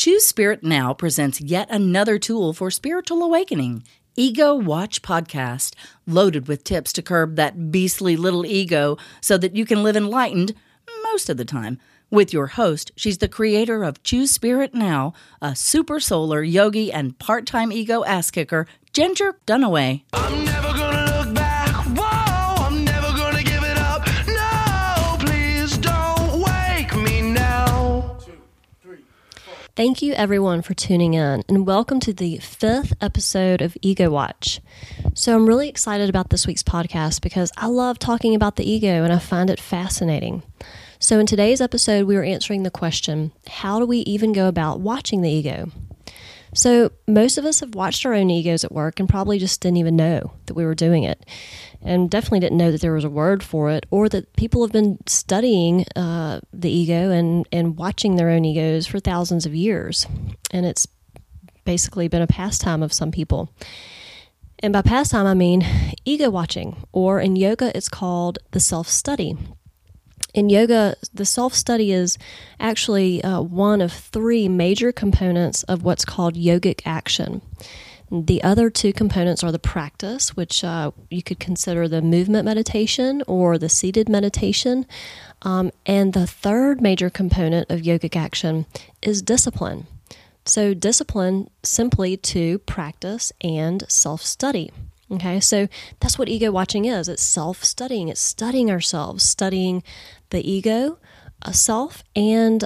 Choose Spirit Now presents yet another tool for spiritual awakening. Ego Watch Podcast, loaded with tips to curb that beastly little ego so that you can live enlightened most of the time. With your host, she's the creator of Choose Spirit Now, a super solar yogi and part-time ego ass-kicker, Ginger Dunaway. I'm never gonna look back, whoa, I'm never gonna give it up, no, please don't wake me now. 2, 3, 4. Thank you everyone for tuning in, and welcome to the 5th episode of Ego Watch. So I'm really excited about this week's podcast because I love talking about the ego and I find it fascinating. So in today's episode, we are answering the question, how do we even go about watching the ego? So most of us have watched our own egos at work and probably just didn't even know that we were doing it, and definitely didn't know that there was a word for it, or that people have been studying the ego and watching their own egos for thousands of years. And it's basically been a pastime of some people. And by pastime, I mean ego watching, or in yoga, it's called the self-study. In yoga, the self-study is actually one of 3 major components of what's called yogic action. The other 2 components are the practice, which you could consider the movement meditation or the seated meditation. And the third major component of yogic action is discipline. So discipline simply to practice and self-study. Okay, so that's what ego watching is. It's self-studying. It's studying ourselves, studying the ego, self, and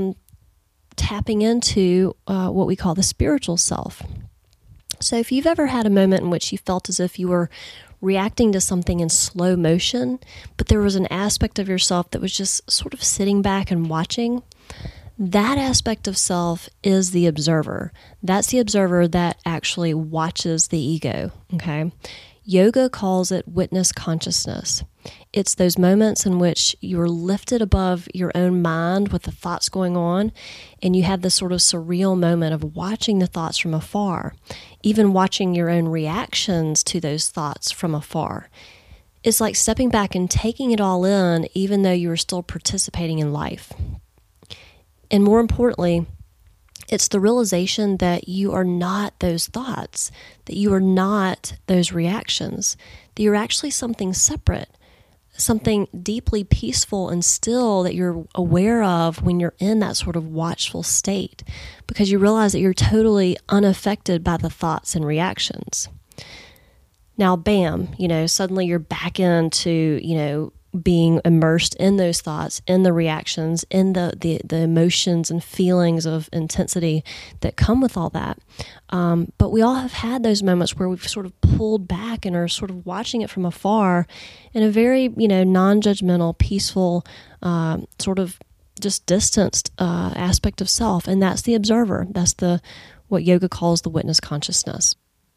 tapping into what we call the spiritual self. So if you've ever had a moment in which you felt as if you were reacting to something in slow motion, but there was an aspect of yourself that was just sort of sitting back and watching, that aspect of self is the observer. That's the observer that actually watches the ego, okay? Yoga calls it witness consciousness. It's those moments in which you're lifted above your own mind with the thoughts going on, and you have this sort of surreal moment of watching the thoughts from afar, even watching your own reactions to those thoughts from afar. It's like stepping back and taking it all in, even though you are still participating in life. And more importantly, it's the realization that you are not those thoughts, that you are not those reactions, that you're actually something separate, something deeply peaceful and still that you're aware of when you're in that sort of watchful state, because you realize that you're totally unaffected by the thoughts and reactions. Now, bam, suddenly you're back into, being immersed in those thoughts, in the reactions, in the emotions and feelings of intensity that come with all that. But we all have had those moments where we've sort of pulled back and are sort of watching it from afar in a very, non-judgmental, peaceful, sort of just distanced aspect of self. And that's the observer. That's what yoga calls the witness consciousness.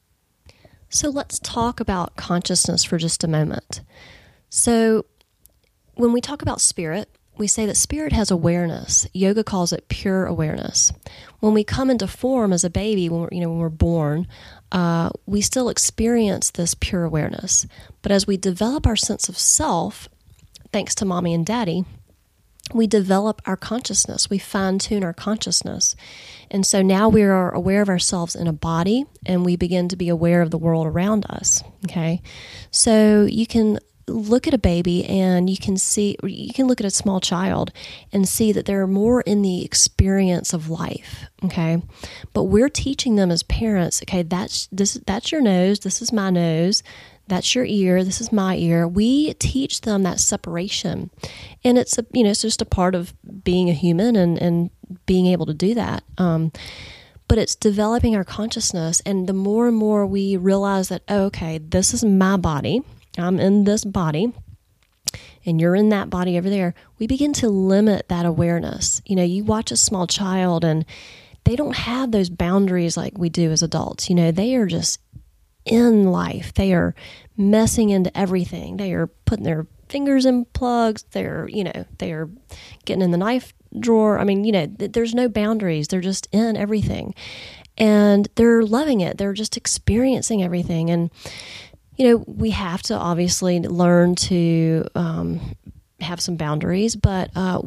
So let's talk about consciousness for just a moment. So when we talk about spirit, we say that spirit has awareness. Yoga calls it pure awareness. When we come into form as a baby, when we're born, we still experience this pure awareness. But as we develop our sense of self, thanks to mommy and daddy, we develop our consciousness. We fine-tune our consciousness. And so now we are aware of ourselves in a body, and we begin to be aware of the world around us. Okay? So you can look at a baby and you can look at a small child and see that they're more in the experience of life, okay? But we're teaching them as parents, okay, that's your nose, this is my nose, that's your ear, this is my ear. We teach them that separation. And it's just a part of being a human and being able to do that. But it's developing our consciousness, and the more and more we realize that, okay, this is my body, I'm in this body, and you're in that body over there, we begin to limit that awareness. You watch a small child, and they don't have those boundaries like we do as adults. They are just in life. They are messing into everything. They are putting their fingers in plugs. They are getting in the knife drawer. I mean, there's no boundaries. They're just in everything. And they're loving it. They're just experiencing everything. And we have to obviously learn to have some boundaries, but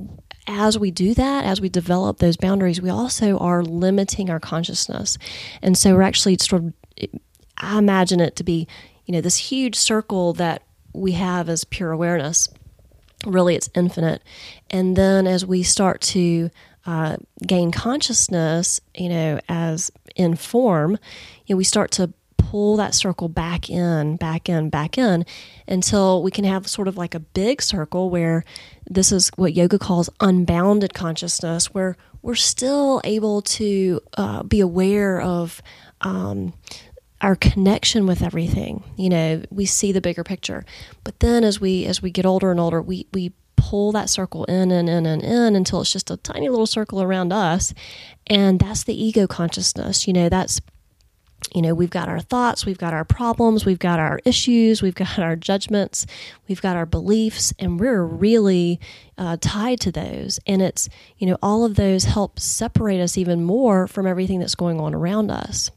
as we do that, as we develop those boundaries, we also are limiting our consciousness. And so we're actually sort of, I imagine it to be, this huge circle that we have as pure awareness. Really, it's infinite. And then as we start to gain consciousness, as in form, we start to pull that circle back in, until we can have sort of like a big circle where this is what yoga calls unbounded consciousness, where we're still able to be aware of our connection with everything. We see the bigger picture. But then as we get older and older, we pull that circle in until it's just a tiny little circle around us. And that's the ego consciousness. That's, we've got our thoughts, we've got our problems, we've got our issues, we've got our judgments, we've got our beliefs, and we're really tied to those. And it's, all of those help separate us even more from everything that's going on around us.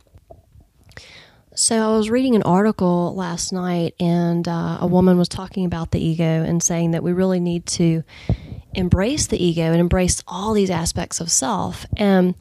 So I was reading an article last night, and a woman was talking about the ego and saying that we really need to embrace the ego and embrace all these aspects of self. And,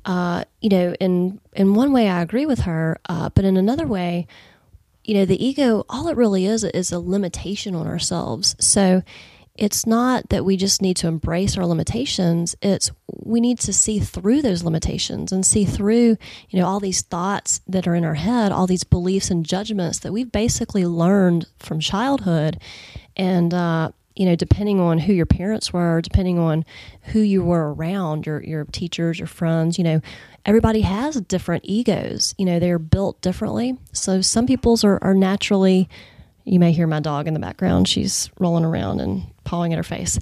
in one way I agree with her, but in another way, the ego, all it really is a limitation on ourselves. So it's not that we just need to embrace our limitations. It's we need to see through those limitations and see through, all these thoughts that are in our head, all these beliefs and judgments that we've basically learned from childhood. And, depending on who your parents were, depending on who you were around, your teachers, your friends, everybody has different egos. They're built differently. So some people's are naturally. You may hear my dog in the background. She's rolling around and pawing at her face.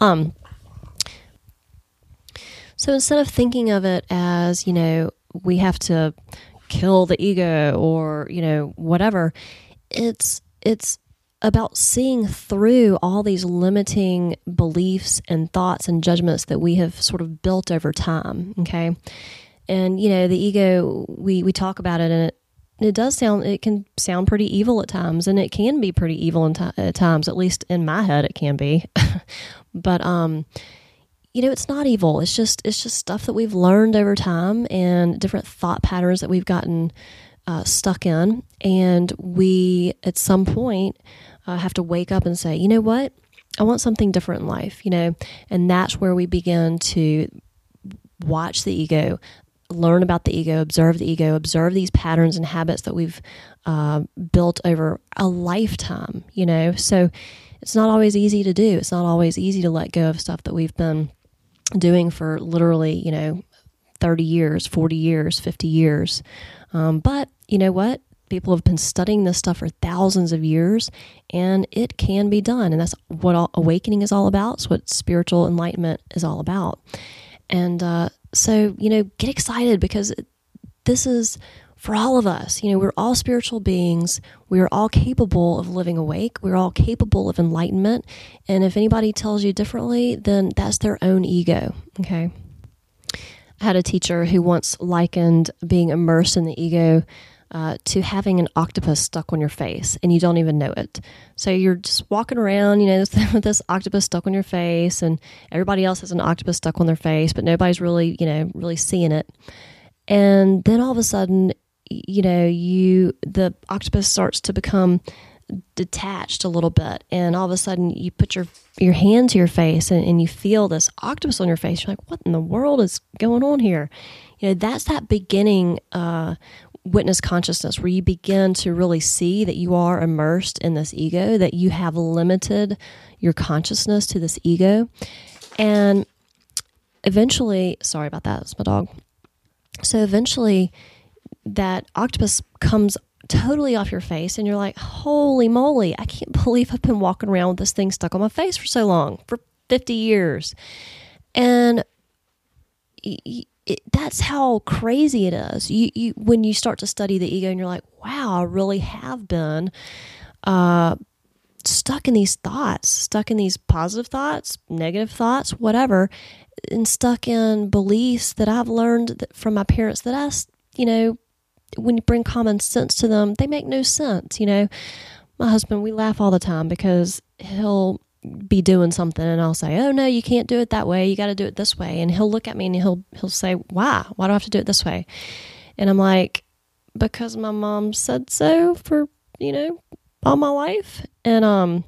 So instead of thinking of it as, we have to kill the ego or, whatever, it's about seeing through all these limiting beliefs and thoughts and judgments that we have sort of built over time, okay? And, the ego, we talk about it, and it can sound pretty evil at times, and it can be pretty evil at times, at least in my head it can be. But, it's not evil. It's just stuff that we've learned over time and different thought patterns that we've gotten stuck in. And we, at some point, have to wake up and say, you know what? I want something different in life, and that's where we begin to watch the ego, learn about the ego, observe these patterns and habits that we've built over a lifetime, So it's not always easy to do. It's not always easy to let go of stuff that we've been doing for literally, 30 years, 40 years, 50 years. But you know what? People have been studying this stuff for thousands of years, and it can be done. And that's what awakening is all about. It's what spiritual enlightenment is all about. And so, get excited, because this is for all of us. We're all spiritual beings. We are all capable of living awake. We're all capable of enlightenment. And if anybody tells you differently, then that's their own ego, okay? I had a teacher who once likened being immersed in the ego to having an octopus stuck on your face, and you don't even know it. So you're just walking around, with this octopus stuck on your face, and everybody else has an octopus stuck on their face, but nobody's really, really seeing it. And then all of a sudden, the octopus starts to become detached a little bit, and all of a sudden you put your hand to your face and you feel this octopus on your face. You're like, what in the world is going on here? That's that beginning witness consciousness, where you begin to really see that you are immersed in this ego, that you have limited your consciousness to this ego. And eventually, sorry about that, it's my dog. So eventually that octopus comes totally off your face, and you're like, holy moly, I can't believe I've been walking around with this thing stuck on my face for so long, for 50 years. And that's how crazy it is. You when you start to study the ego, and you're like, wow, I really have been stuck in these thoughts, stuck in these positive thoughts, negative thoughts, whatever, and stuck in beliefs that I've learned from my parents that when you bring common sense to them, they make no sense. My husband, we laugh all the time because he'll be doing something and I'll say, oh no, you can't do it that way. You got to do it this way. And he'll look at me and he'll say, why do I have to do it this way? And I'm like, because my mom said so for, all my life. And, and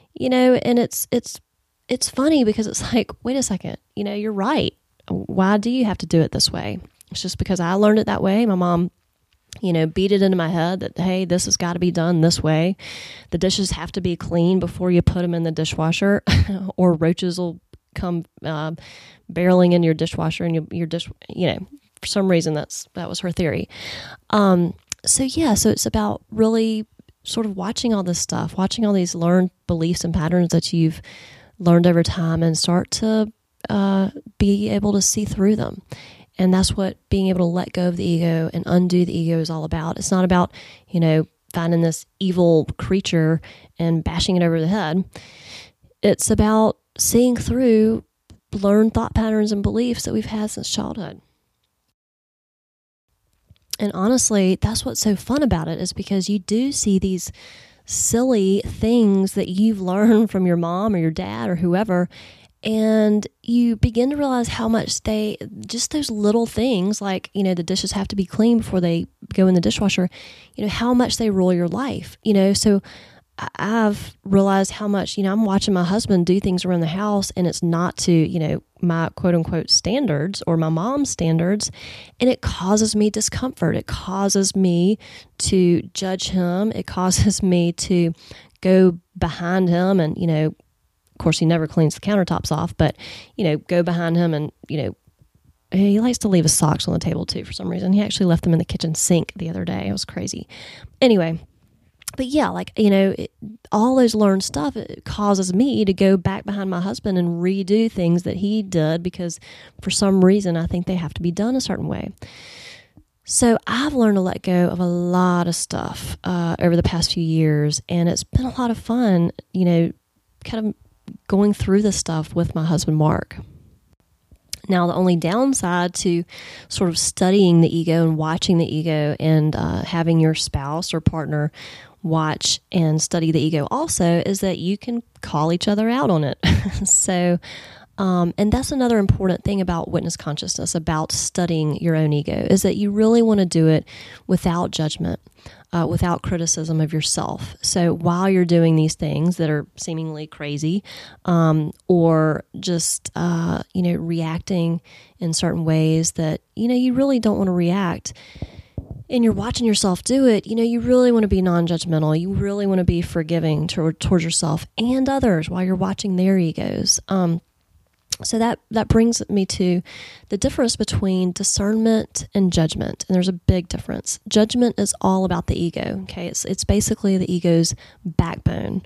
it's funny because it's like, wait a second, you're right. Why do you have to do it this way? It's just because I learned it that way. My mom, beat it into my head that, hey, this has got to be done this way. The dishes have to be clean before you put them in the dishwasher or roaches will come barreling in your dishwasher and your dish, for some reason that was her theory. So it's about really sort of watching all this stuff, watching all these learned beliefs and patterns that you've learned over time and start to be able to see through them. And that's what being able to let go of the ego and undo the ego is all about. It's not about, finding this evil creature and bashing it over the head. It's about seeing through learned thought patterns and beliefs that we've had since childhood. And honestly, that's what's so fun about it, is because you do see these silly things that you've learned from your mom or your dad or whoever, and you begin to realize how much just those little things like, the dishes have to be clean before they go in the dishwasher, how much they rule your life, So I've realized how much, I'm watching my husband do things around the house and it's not to, my quote unquote standards or my mom's standards. And it causes me discomfort. It causes me to judge him. It causes me to go behind him and, of course, he never cleans the countertops off, but, go behind him and, he likes to leave his socks on the table too for some reason. He actually left them in the kitchen sink the other day. It was crazy. Anyway, but yeah, all those learned stuff, it causes me to go back behind my husband and redo things that he did because for some reason I think they have to be done a certain way. So I've learned to let go of a lot of stuff over the past few years, and it's been a lot of fun, kind of going through this stuff with my husband, Mark. Now, the only downside to sort of studying the ego and watching the ego and having your spouse or partner watch and study the ego also is that you can call each other out on it. So, and that's another important thing about witness consciousness, about studying your own ego, is that you really want to do it without judgment, without criticism of yourself. So while you're doing these things that are seemingly crazy, or just, reacting in certain ways that, you really don't want to react, and you're watching yourself do it, you really want to be non-judgmental. You really want to be forgiving towards yourself and others while you're watching their egos. So that brings me to the difference between discernment and judgment. And there's a big difference. Judgment is all about the ego. Okay. It's basically the ego's backbone.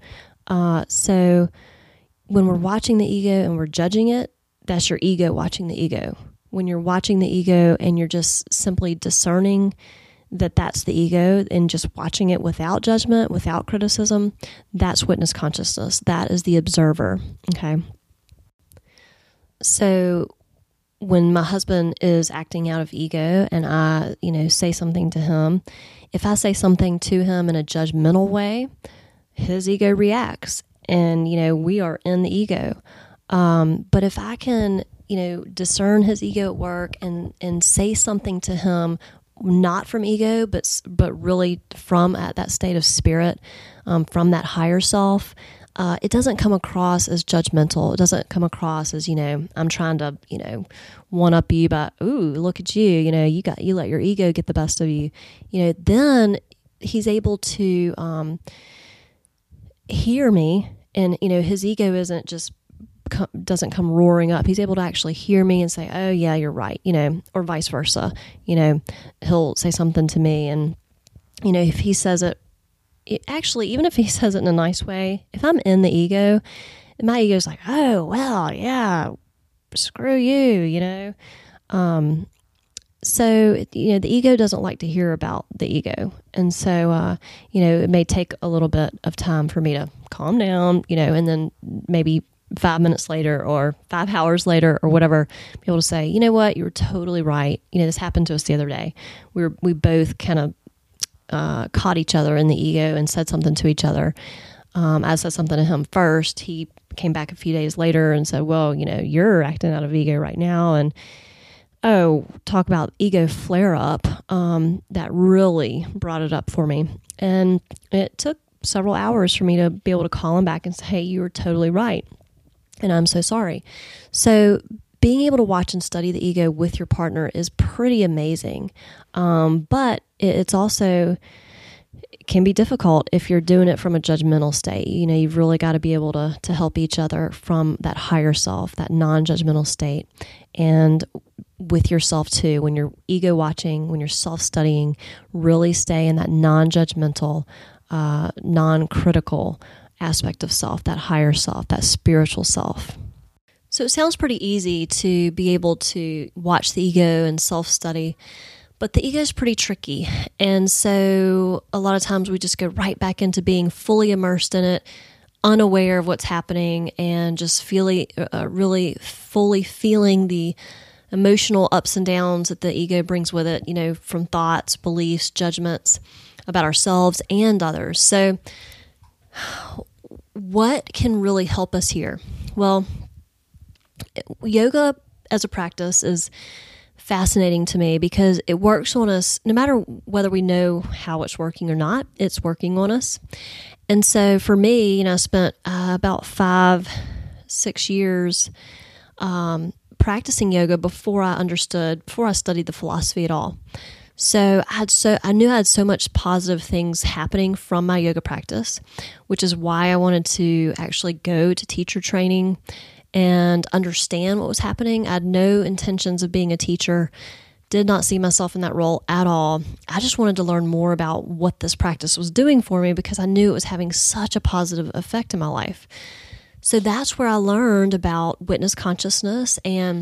So when we're watching the ego and we're judging it, that's your ego watching the ego. When you're watching the ego and you're just simply discerning that that's the ego and just watching it without judgment, without criticism, that's witness consciousness. That is the observer. Okay. So when my husband is acting out of ego and I, say something to him, if I say something to him in a judgmental way, his ego reacts and, we are in the ego. But if I can, discern his ego at work and say something to him, not from ego, but really from at that state of spirit, from that higher self, it doesn't come across as judgmental. It doesn't come across as, I'm trying to, one up you by, ooh, look at you, you let your ego get the best of you. Then he's able to hear me, and, his ego isn't just doesn't come roaring up. He's able to actually hear me and say, oh yeah, you're right, or vice versa. He'll say something to me, and, if he says it, actually, even if he says it in a nice way, if I'm in the ego, my ego's like, oh, well, yeah, screw you, So, the ego doesn't like to hear about the ego. And so, it may take a little bit of time for me to calm down, and then maybe 5 minutes later or 5 hours later or whatever, be able to say, you know what, you were totally right. This happened to us the other day. We both kind of caught each other in the ego and said something to each other. I said something to him first. He came back a few days later and said, well, you're acting out of ego right now. And talk about ego flare up. That really brought it up for me. And it took several hours for me to be able to call him back and say, hey, you were totally right. And I'm so sorry. So being able to watch and study the ego with your partner is pretty amazing. But it's also can be difficult if you're doing it from a judgmental state. You've really got to be able to help each other from that higher self, that non-judgmental state. And with yourself too, when you're ego watching, when you're self-studying, really stay in that non-judgmental, non-critical aspect of self, that higher self, that spiritual self. So it sounds pretty easy to be able to watch the ego and self-study, but the ego is pretty tricky. And so a lot of times we just go right back into being fully immersed in it, unaware of what's happening, and just really fully feeling the emotional ups and downs that the ego brings with it, from thoughts, beliefs, judgments about ourselves and others. So what can really help us here? Well, yoga as a practice is fascinating to me because it works on us no matter whether we know how it's working or not, it's working on us. And so for me, I spent about 5-6 years practicing yoga before I studied the philosophy at all. So I knew I had so much positive things happening from my yoga practice, which is why I wanted to actually go to teacher training and understand what was happening. I had no intentions of being a teacher, did not see myself in that role at all. I just wanted to learn more about what this practice was doing for me because I knew it was having such a positive effect in my life. So that's where I learned about witness consciousness and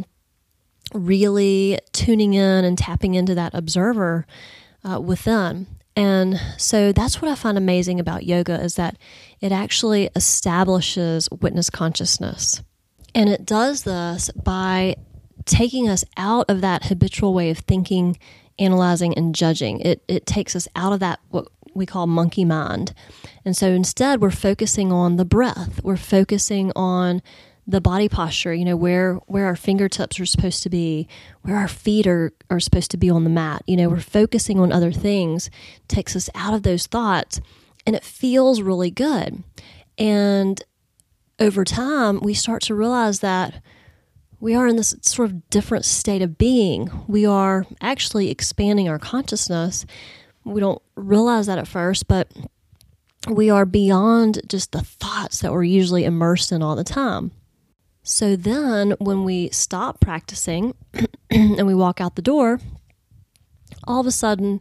really tuning in and tapping into that observer within. And so that's what I find amazing about yoga is that it actually establishes witness consciousness. And it does this by taking us out of that habitual way of thinking, analyzing, and judging. It takes us out of that, what we call monkey mind. And so instead, we're focusing on the breath. We're focusing on the body posture, where our fingertips are supposed to be, where our feet are supposed to be on the mat. We're focusing on other things, takes us out of those thoughts, and it feels really good. And over time, we start to realize that we are in this sort of different state of being. We are actually expanding our consciousness. We don't realize that at first, but we are beyond just the thoughts that we're usually immersed in all the time. So then when we stop practicing and we walk out the door, all of a sudden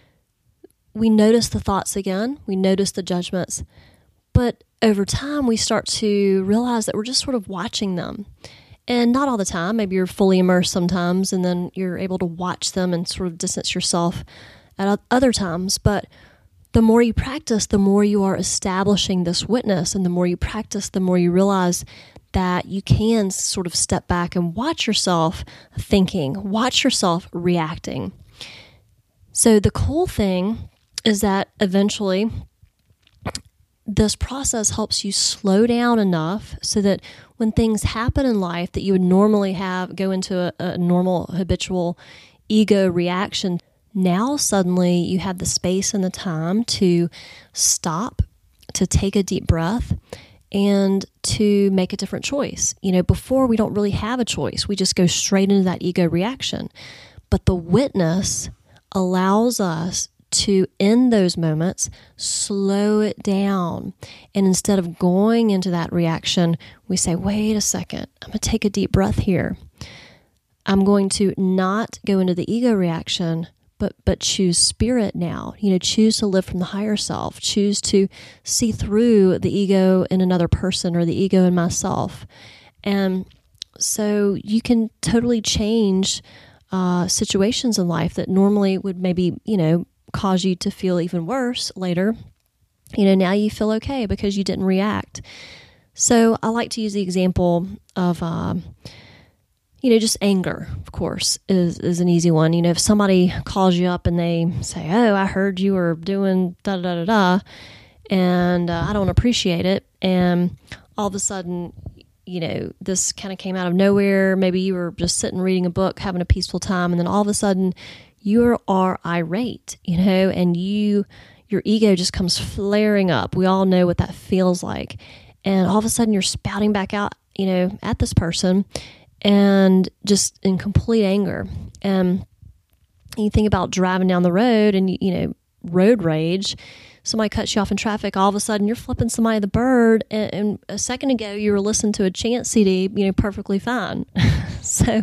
we notice the thoughts again, we notice the judgments, but over time we start to realize that we're just sort of watching them. And not all the time, maybe you're fully immersed sometimes and then you're able to watch them and sort of distance yourself at other times. But the more you practice, the more you are establishing this witness, and the more you practice, the more you realize that you can sort of step back and watch yourself thinking, watch yourself reacting. So the cool thing is that eventually this process helps you slow down enough so that when things happen in life that you would normally go into a normal habitual ego reaction, now suddenly you have the space and the time to stop, to take a deep breath, and to make a different choice. Before we don't really have a choice. We just go straight into that ego reaction. But the witness allows us to, in those moments, slow it down. And instead of going into that reaction, we say, wait a second, I'm going to take a deep breath here. I'm going to not go into the ego reaction, but choose spirit now. Choose to live from the higher self. Choose to see through the ego in another person or the ego in myself. And so you can totally change situations in life that normally would maybe, cause you to feel even worse later. Now you feel okay because you didn't react. So I like to use the example of, just anger, of course, is an easy one. If somebody calls you up and they say, oh, I heard you were doing da-da-da-da-da, and I don't appreciate it, and all of a sudden, this kind of came out of nowhere. Maybe you were just sitting reading a book, having a peaceful time, and then all of a sudden you are irate, and your ego just comes flaring up. We all know what that feels like. And all of a sudden you're spouting back out, at this person and just in complete anger. And you think about driving down the road and, road rage. Somebody cuts you off in traffic. All of a sudden you're flipping somebody the bird. And a second ago you were listening to a Chance CD, perfectly fine. So,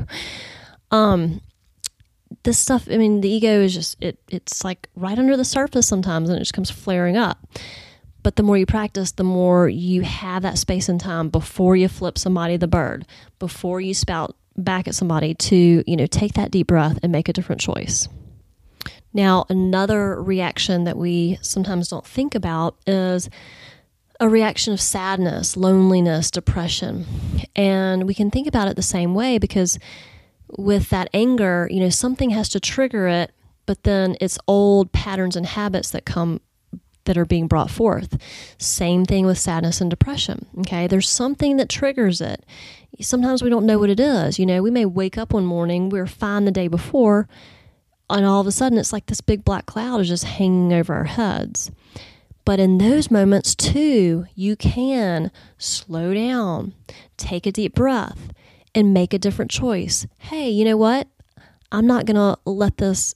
this stuff, the ego is just, it's like right under the surface sometimes, and it just comes flaring up. But the more you practice, the more you have that space and time before you flip somebody the bird, before you spout back at somebody to, take that deep breath and make a different choice. Now, another reaction that we sometimes don't think about is a reaction of sadness, loneliness, depression. And we can think about it the same way, because with that anger, something has to trigger it, but then it's old patterns and habits that are being brought forth. Same thing with sadness and depression. Okay, there's something that triggers it. Sometimes we don't know what it is. We may wake up one morning, we were fine the day before, and all of a sudden it's like this big black cloud is just hanging over our heads. But in those moments too, you can slow down, take a deep breath, and make a different choice. Hey, you know what? I'm not going to let this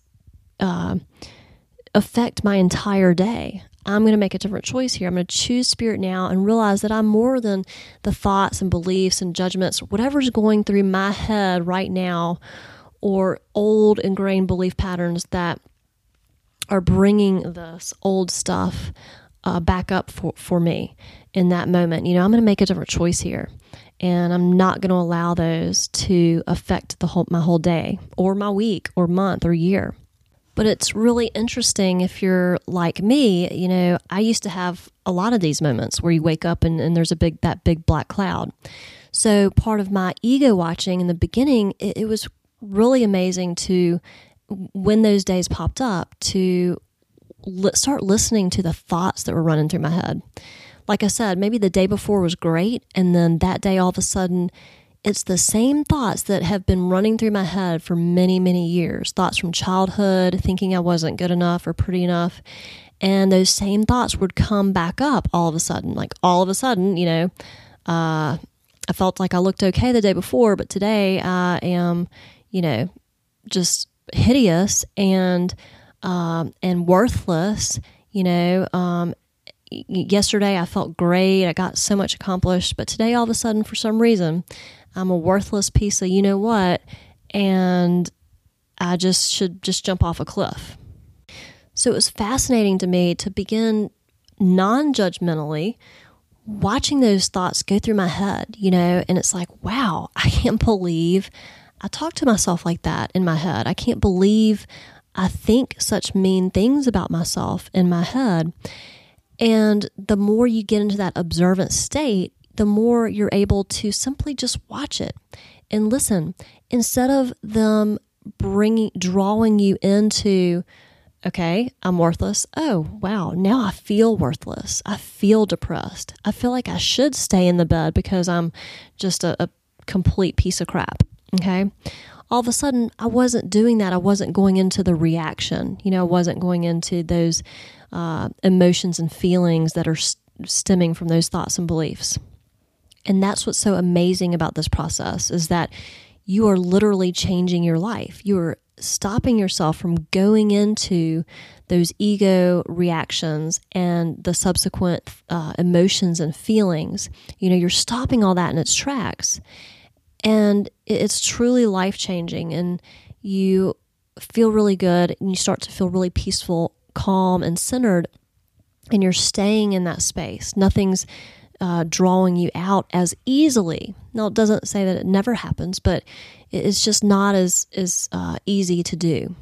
affect my entire day. I'm going to make a different choice here. I'm going to choose spirit now and realize that I'm more than the thoughts and beliefs and judgments, whatever's going through my head right now, or old ingrained belief patterns that are bringing this old stuff back up for me in that moment. I'm going to make a different choice here, and I'm not going to allow those to affect my whole day or my week or month or year. But it's really interesting if you're like me. I used to have a lot of these moments where you wake up and there's that big black cloud. So part of my ego watching in the beginning, it was really amazing to, when those days popped up, to start listening to the thoughts that were running through my head. Like I said, maybe the day before was great, and then that day all of a sudden it's the same thoughts that have been running through my head for many, many years. Thoughts from childhood, thinking I wasn't good enough or pretty enough. And those same thoughts would come back up all of a sudden. Like all of a sudden, I felt like I looked okay the day before, but today I am, just hideous and worthless. Yesterday I felt great. I got so much accomplished, but today all of a sudden, for some reason, I'm a worthless piece of you-know-what, and I should jump off a cliff. So it was fascinating to me to begin non-judgmentally watching those thoughts go through my head, and it's like, wow, I can't believe I talk to myself like that in my head. I can't believe I think such mean things about myself in my head. And the more you get into that observant state, the more you're able to simply just watch it and listen, instead of them drawing you into, okay, I'm worthless. Oh, wow, now I feel worthless. I feel depressed. I feel like I should stay in the bed because I'm just a complete piece of crap, okay? All of a sudden, I wasn't doing that. I wasn't going into the reaction. I wasn't going into those emotions and feelings that are stemming from those thoughts and beliefs. And that's what's so amazing about this process, is that you are literally changing your life. You are stopping yourself from going into those ego reactions and the subsequent emotions and feelings. You're stopping all that in its tracks. And it's truly life-changing, and you feel really good, and you start to feel really peaceful, calm, and centered, and you're staying in that space. Nothing's drawing you out as easily. Now, it doesn't say that it never happens, but it's just not as easy to do.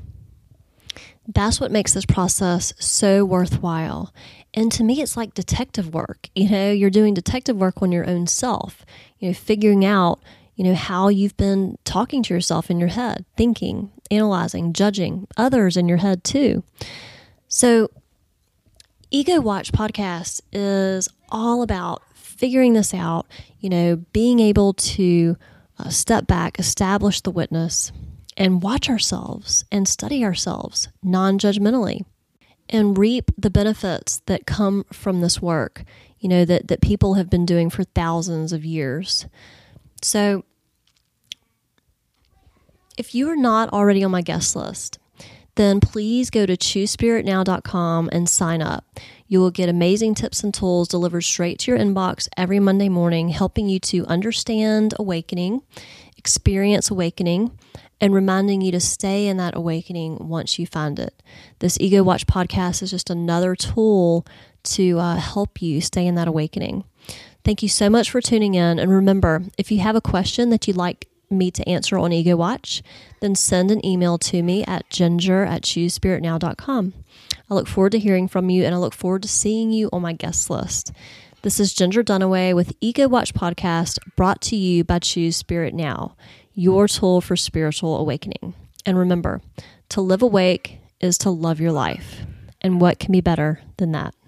That's what makes this process so worthwhile. And to me, it's like detective work. You're doing detective work on your own self, figuring out, how you've been talking to yourself in your head, thinking, analyzing, judging others in your head too. So Ego Watch podcast is all about figuring this out, being able to step back, establish the witness, and watch ourselves and study ourselves non-judgmentally and reap the benefits that come from this work, that people have been doing for thousands of years. So if you are not already on my guest list, then please go to choosespiritnow.com and sign up. You will get amazing tips and tools delivered straight to your inbox every Monday morning, helping you to understand awakening, experience awakening, and reminding you to stay in that awakening once you find it. This Ego Watch podcast is just another tool to help you stay in that awakening. Thank you so much for tuning in. And remember, if you have a question that you'd like me to answer on Ego Watch, then send an email to me at ginger@choosespiritnow.com. I look forward to hearing from you, and I look forward to seeing you on my guest list. This is Ginger Dunaway with Ego Watch Podcast, brought to you by Choose Spirit Now, your tool for spiritual awakening. And remember, to live awake is to love your life. And what can be better than that?